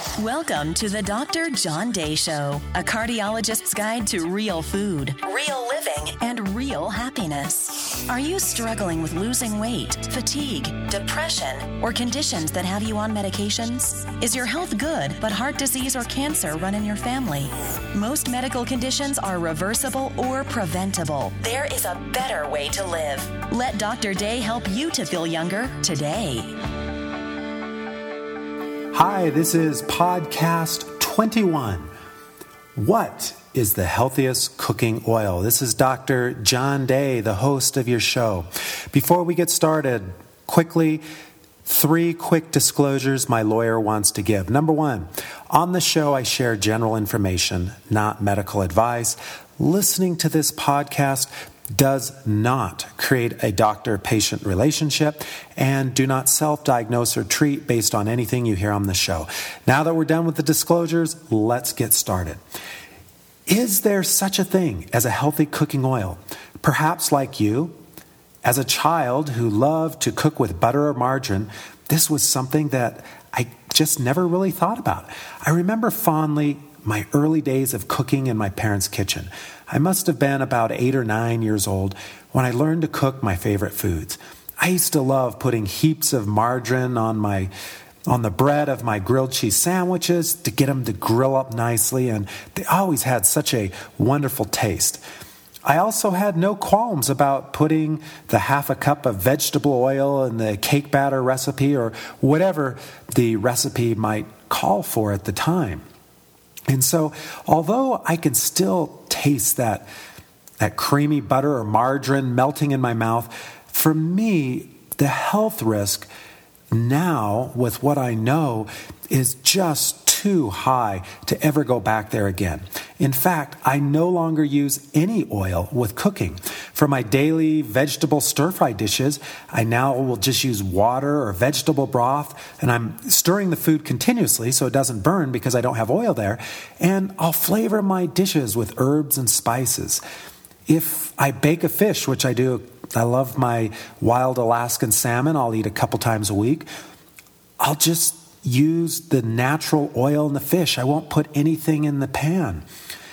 Welcome to the Dr. John Day Show, a cardiologist's guide to real food, real living, and real happiness. Are you struggling with losing weight, fatigue, depression, or conditions that have you on medications? Is your health good, but heart disease or cancer run in your family? Most medical conditions are reversible or preventable. There is a better way to live. Let Dr. Day help you to feel younger today. Hi, this is podcast 21. What is the healthiest cooking oil? This is Dr. John Day, the host of your show. Before we get started, quickly, 3 quick disclosures my lawyer wants to give. Number 1, on the show I share general information, not medical advice. Listening to this podcast does not create a doctor-patient relationship, and do not self-diagnose or treat based on anything you hear on the show. Now that we're done with the disclosures, let's get started. Is there such a thing as a healthy cooking oil? Perhaps like you, as a child who loved to cook with butter or margarine, this was something that I just never really thought about. I remember fondly my early days of cooking in my parents' kitchen. I must have been about 8 or 9 years old when I learned to cook my favorite foods. I used to love putting heaps of margarine on the bread of my grilled cheese sandwiches to get them to grill up nicely, and they always had such a wonderful taste. I also had no qualms about putting the half a cup of vegetable oil in the cake batter recipe or whatever the recipe might call for at the time. And so, although I can still taste that creamy butter or margarine melting in my mouth, for me, the health risk now, with what I know, is just too high to ever go back there again. In fact, I no longer use any oil with cooking. For my daily vegetable stir-fry dishes, I now will just use water or vegetable broth, and I'm stirring the food continuously so it doesn't burn because I don't have oil there, and I'll flavor my dishes with herbs and spices. If I bake a fish, which I do, I love my wild Alaskan salmon, I'll eat a couple times a week, I'll just use the natural oil in the fish. I won't put anything in the pan.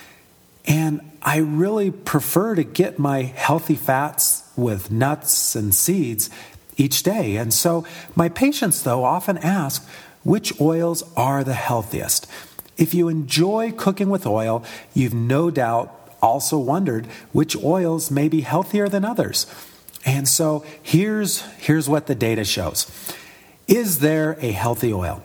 And I really prefer to get my healthy fats with nuts and seeds each day. And so my patients, though, often ask, which oils are the healthiest? If you enjoy cooking with oil, you've no doubt also wondered which oils may be healthier than others. And so here's what the data shows. Is there a healthy oil?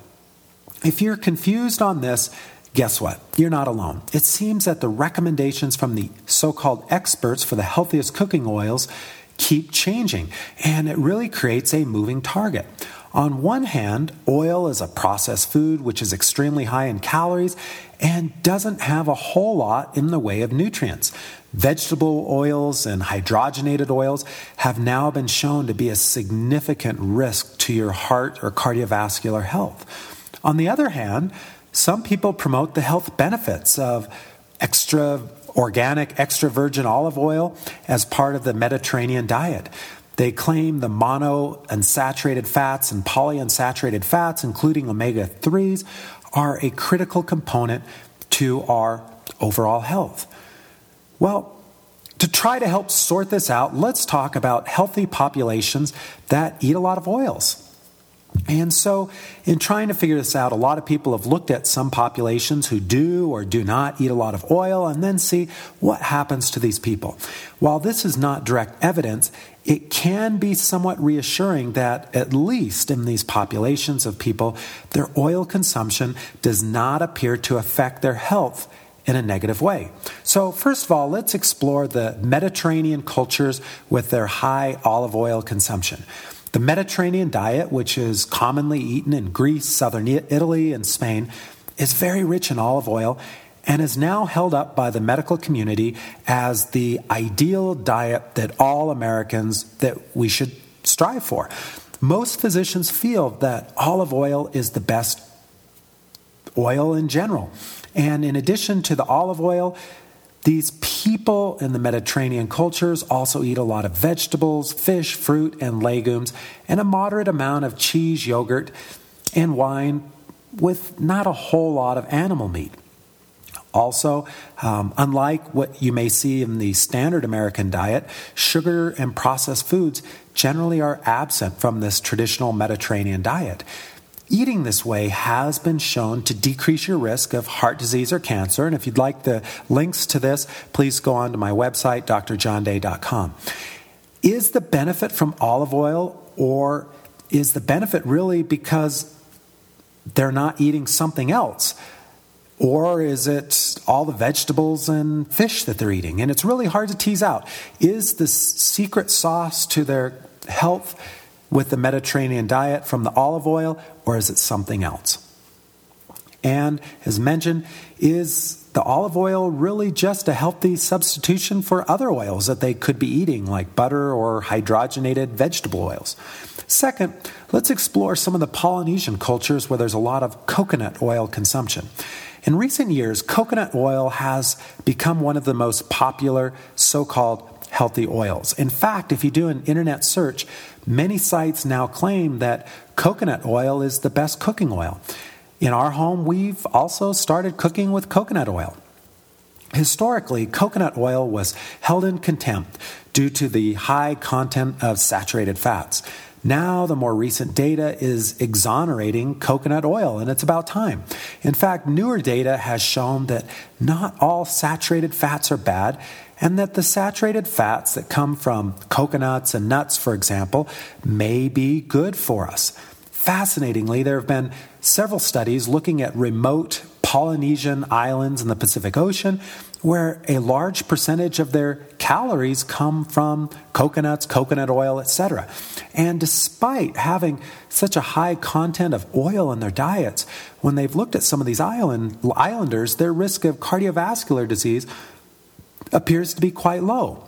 If you're confused on this, guess what? You're not alone. It seems that the recommendations from the so-called experts for the healthiest cooking oils keep changing, and it really creates a moving target. On one hand, oil is a processed food which is extremely high in calories and doesn't have a whole lot in the way of nutrients. Vegetable oils and hydrogenated oils have now been shown to be a significant risk to your heart or cardiovascular health. On the other hand, some people promote the health benefits of extra organic, extra virgin olive oil as part of the Mediterranean diet. They claim the monounsaturated fats and polyunsaturated fats, including omega-3s, are a critical component to our overall health. Well, to try to help sort this out, let's talk about healthy populations that eat a lot of oils. And so, in trying to figure this out, a lot of people have looked at some populations who do or do not eat a lot of oil and then see what happens to these people. While this is not direct evidence, it can be somewhat reassuring that, at least in these populations of people, their oil consumption does not appear to affect their health in a negative way. So, first of all, let's explore the Mediterranean cultures with their high olive oil consumption. The Mediterranean diet, which is commonly eaten in Greece, southern Italy, and Spain, is very rich in olive oil and is now held up by the medical community as the ideal diet that all Americans that we should strive for. Most physicians feel that olive oil is the best oil in general. And in addition to the olive oil, these people in the Mediterranean cultures also eat a lot of vegetables, fish, fruit, and legumes, and a moderate amount of cheese, yogurt, and wine with not a whole lot of animal meat. Also, unlike what you may see in the standard American diet, sugar and processed foods generally are absent from this traditional Mediterranean diet. Eating this way has been shown to decrease your risk of heart disease or cancer. And if you'd like the links to this, please go on to my website, drjohnday.com. Is the benefit from olive oil, or is the benefit really because they're not eating something else? Or is it all the vegetables and fish that they're eating? And it's really hard to tease out. Is the secret sauce to their health with the Mediterranean diet from the olive oil, or is it something else? And as mentioned, is the olive oil really just a healthy substitution for other oils that they could be eating, like butter or hydrogenated vegetable oils? Second, let's explore some of the Polynesian cultures where there's a lot of coconut oil consumption. In recent years, coconut oil has become one of the most popular so-called healthy oils. In fact, if you do an internet search, many sites now claim that coconut oil is the best cooking oil. In our home, we've also started cooking with coconut oil. Historically, coconut oil was held in contempt due to the high content of saturated fats. Now, the more recent data is exonerating coconut oil, and it's about time. In fact, newer data has shown that not all saturated fats are bad, and that the saturated fats that come from coconuts and nuts, for example, may be good for us. Fascinatingly, there have been several studies looking at remote Polynesian islands in the Pacific Ocean where a large percentage of their calories come from coconuts, coconut oil, etc. And despite having such a high content of oil in their diets, when they've looked at some of these islanders, their risk of cardiovascular disease appears to be quite low.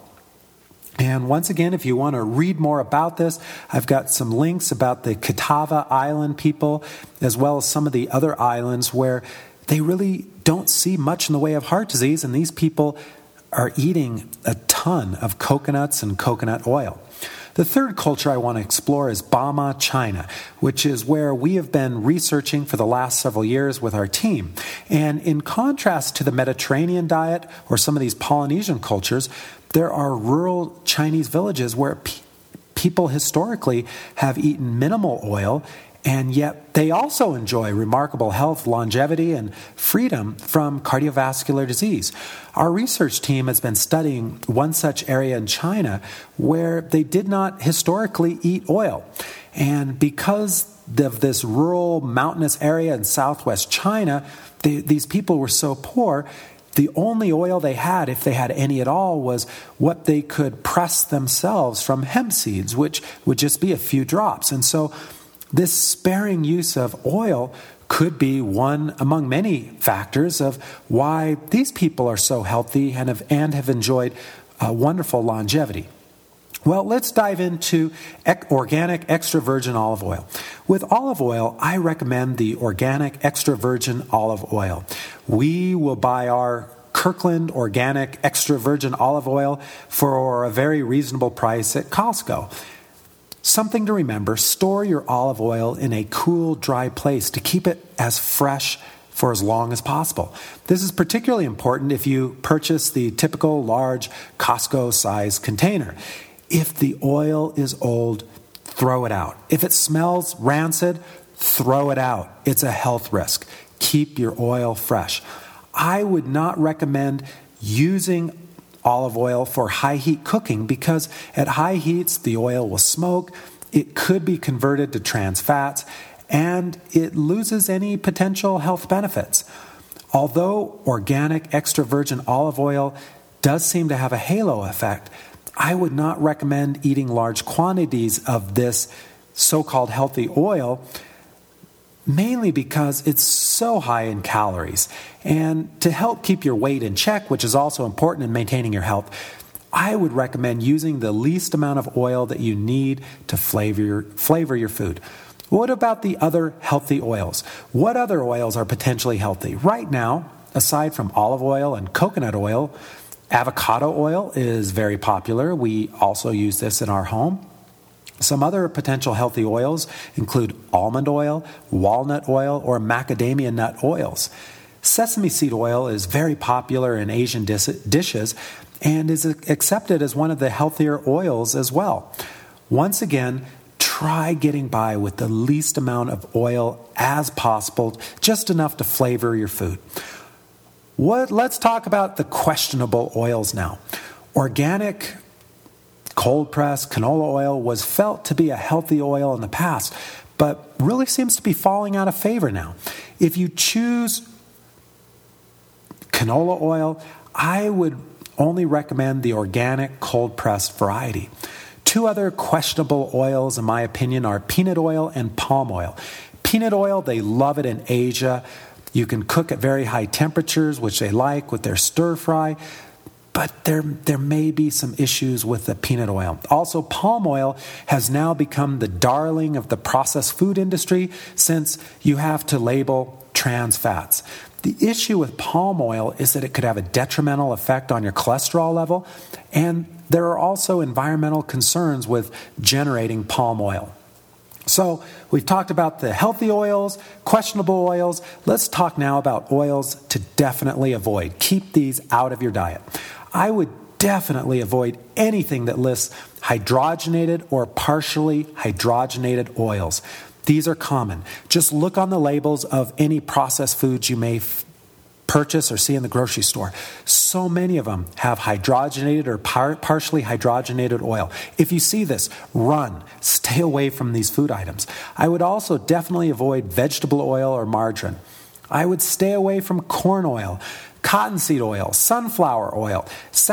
And once again, if you want to read more about this, I've got some links about the Kitava Island people, as well as some of the other islands where they really don't see much in the way of heart disease, and these people are eating a ton of coconuts and coconut oil. The third culture I want to explore is Bama, China, which is where we have been researching for the last several years with our team. And in contrast to the Mediterranean diet or some of these Polynesian cultures, there are rural Chinese villages where people historically have eaten minimal oil, and yet they also enjoy remarkable health, longevity, and freedom from cardiovascular disease. Our research team has been studying one such area in China where they did not historically eat oil. And because of this rural mountainous area in southwest China, these people were so poor, the only oil they had, if they had any at all, was what they could press themselves from hemp seeds, which would just be a few drops. And so this sparing use of oil could be one among many factors of why these people are so healthy and have enjoyed wonderful longevity. Well, let's dive into organic extra virgin olive oil. With olive oil, I recommend the organic extra virgin olive oil. We will buy our Kirkland organic extra virgin olive oil for a very reasonable price at Costco. Something to remember, store your olive oil in a cool, dry place to keep it as fresh for as long as possible. This is particularly important if you purchase the typical large Costco-sized container. If the oil is old, throw it out. If it smells rancid, throw it out. It's a health risk. Keep your oil fresh. I would not recommend using olive oil for high heat cooking because at high heats the oil will smoke, it could be converted to trans fats, and it loses any potential health benefits. Although organic extra virgin olive oil does seem to have a halo effect, I would not recommend eating large quantities of this so-called healthy oil, mainly because it's so high in calories. And to help keep your weight in check, which is also important in maintaining your health, I would recommend using the least amount of oil that you need to flavor your food. What about the other healthy oils? What other oils are potentially healthy? Right now, aside from olive oil and coconut oil, avocado oil is very popular. We also use this in our home. Some other potential healthy oils include almond oil, walnut oil, or macadamia nut oils. Sesame seed oil is very popular in Asian dishes and is accepted as one of the healthier oils as well. Once again, try getting by with the least amount of oil as possible, just enough to flavor your food. Let's talk about the questionable oils now. Organic cold-pressed canola oil was felt to be a healthy oil in the past, but really seems to be falling out of favor now. If you choose canola oil, I would only recommend the organic cold-pressed variety. Two other questionable oils, in my opinion, are peanut oil and palm oil. Peanut oil, they love it in Asia. You can cook at very high temperatures, which they like with their stir fry. But there may be some issues with the peanut oil. Also, palm oil has now become the darling of the processed food industry since you have to label trans fats. The issue with palm oil is that it could have a detrimental effect on your cholesterol level, and there are also environmental concerns with generating palm oil. So we've talked about the healthy oils, questionable oils. Let's talk now about oils to definitely avoid. Keep these out of your diet. I would definitely avoid anything that lists hydrogenated or partially hydrogenated oils. These are common. Just look on the labels of any processed foods you may purchase or see in the grocery store. So many of them have hydrogenated or partially hydrogenated oil. If you see this, run. Stay away from these food items. I would also definitely avoid vegetable oil or margarine. I would stay away from corn oil, cottonseed oil, sunflower oil,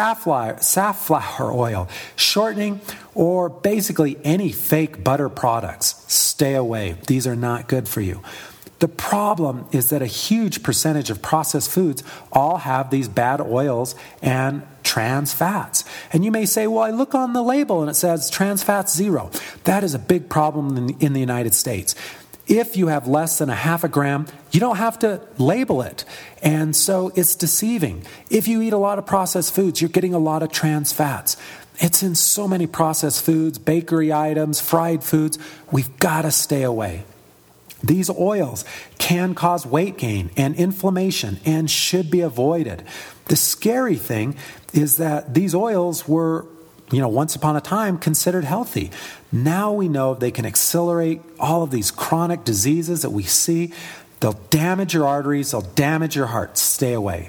safflower oil, shortening, or basically any fake butter products. Stay away. These are not good for you. The problem is that a huge percentage of processed foods all have these bad oils and trans fats. And you may say, well, I look on the label and it says trans fats 0. That is a big problem in the United States. If you have less than a half a gram, you don't have to label it. And so it's deceiving. If you eat a lot of processed foods, you're getting a lot of trans fats. It's in so many processed foods, bakery items, fried foods. We've got to stay away. These oils can cause weight gain and inflammation and should be avoided. The scary thing is that these oils were, once upon a time considered healthy. Now we know they can accelerate all of these chronic diseases that we see. They'll damage your arteries, they'll damage your heart. Stay away.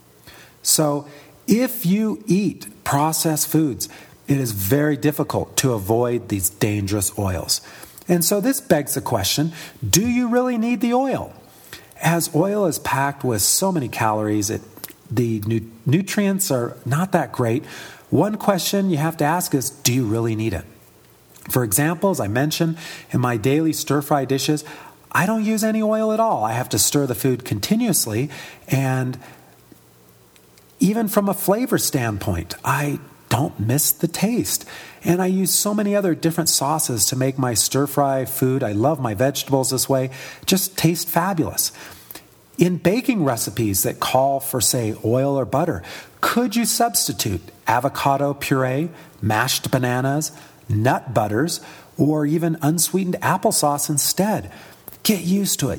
So if you eat processed foods, it is very difficult to avoid these dangerous oils. And so this begs the question, do you really need the oil? As oil is packed with so many calories, the nutrients are not that great. One question you have to ask is, do you really need it? For example, as I mentioned, in my daily stir-fry dishes, I don't use any oil at all. I have to stir the food continuously, and even from a flavor standpoint, I don't miss the taste. And I use so many other different sauces to make my stir-fry food. I love my vegetables this way. Just taste fabulous. In baking recipes that call for, say, oil or butter, could you substitute avocado puree, mashed bananas, nut butters, or even unsweetened applesauce instead? Get used to it.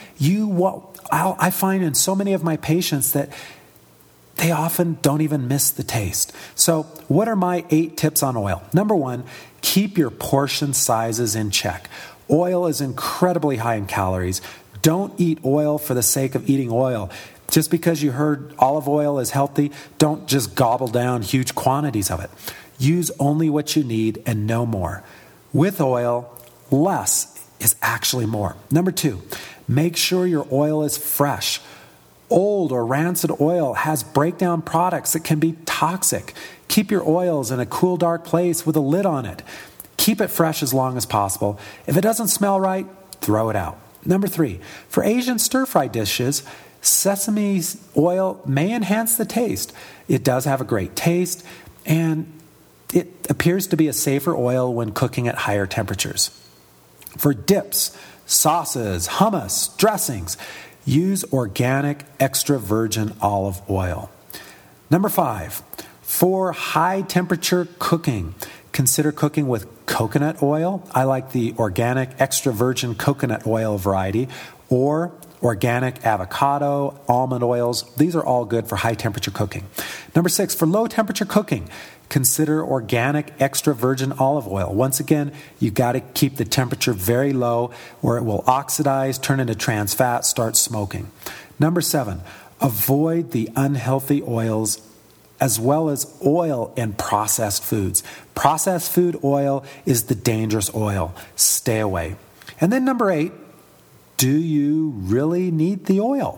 I find in so many of my patients that they often don't even miss the taste. So what are my 8 tips on oil? Number 1, keep your portion sizes in check. Oil is incredibly high in calories. Don't eat oil for the sake of eating oil. Just because you heard olive oil is healthy, don't just gobble down huge quantities of it. Use only what you need and no more. With oil, less is actually more. Number 2, make sure your oil is fresh. Old or rancid oil has breakdown products that can be toxic. Keep your oils in a cool, dark place with a lid on it. Keep it fresh as long as possible. If it doesn't smell right, throw it out. Number 3, for Asian stir-fry dishes, sesame oil may enhance the taste. It does have a great taste, and it appears to be a safer oil when cooking at higher temperatures. For dips, sauces, hummus, dressings, use organic extra virgin olive oil. Number 5, for high temperature cooking, consider cooking with coconut oil. I like the organic extra virgin coconut oil variety, or organic avocado, almond oils. These are all good for high temperature cooking. Number 6, for low temperature cooking, consider organic extra virgin olive oil. Once again, you got to keep the temperature very low or it will oxidize, turn into trans fat, start smoking. Number 7, avoid the unhealthy oils as well as oil in processed foods. Processed food oil is the dangerous oil. Stay away. And then number 8, do you really need the oil?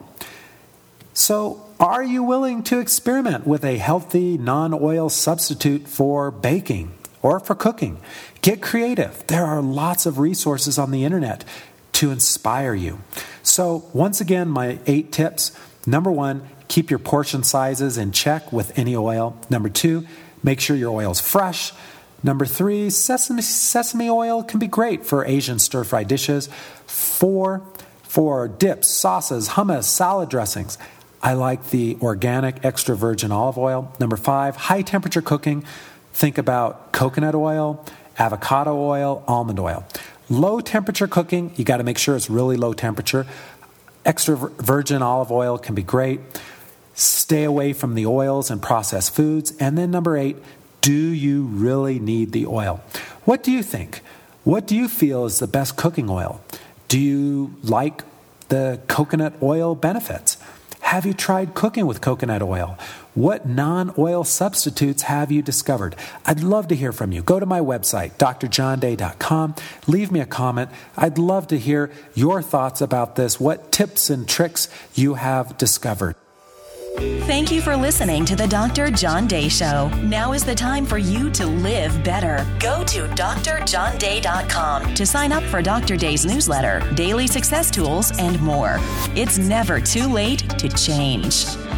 So, are you willing to experiment with a healthy non-oil substitute for baking or for cooking? Get creative. There are lots of resources on the internet to inspire you. So, once again, my 8 tips. Number 1, keep your portion sizes in check with any oil. Number 2, make sure your oil is fresh. Number 3, sesame oil can be great for Asian stir-fry dishes. 4, for dips, sauces, hummus, salad dressings, I like the organic extra virgin olive oil. Number 5, high temperature cooking. Think about coconut oil, avocado oil, almond oil. Low temperature cooking, you got to make sure it's really low temperature. Extra virgin olive oil can be great. Stay away from the oils and processed foods. And then number 8, do you really need the oil? What do you think? What do you feel is the best cooking oil? Do you like the coconut oil benefits? Have you tried cooking with coconut oil? What non-oil substitutes have you discovered? I'd love to hear from you. Go to my website, drjohnday.com. Leave me a comment. I'd love to hear your thoughts about this, what tips and tricks you have discovered. Thank you for listening to the Dr. John Day Show. Now is the time for you to live better. Go to drjohnday.com to sign up for Dr. Day's newsletter, daily success tools, and more. It's never too late to change.